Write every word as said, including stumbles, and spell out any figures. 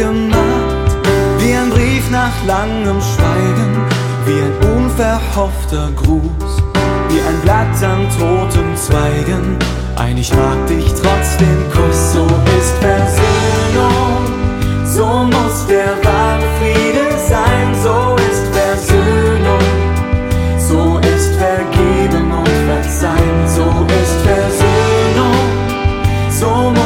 gemacht, wie ein Brief nach langem Schweigen, wie ein unverhoffter Gruß, wie ein Blatt an toten Zweigen. Ein Ich mag dich trotzdem Kuss. So ist Versöhnung, so muss der wahre Friede sein. So ist Versöhnung, so ist Vergeben und Verzeihen. So ist Versöhnung, so muss